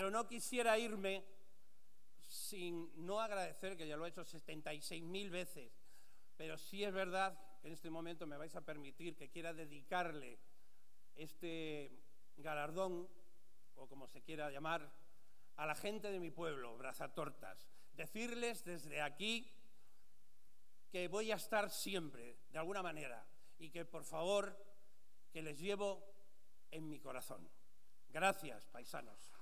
Pero no quisiera irme sin no agradecer, que ya lo he hecho 76.000 veces, pero sí es verdad que en este momento me vais a permitir que quiera dedicarle este galardón, o como se quiera llamar, a la gente de mi pueblo, Brazatortas. Decirles desde aquí que voy a estar siempre, de alguna manera, y que por favor, que les llevo en mi corazón. Gracias, paisanos.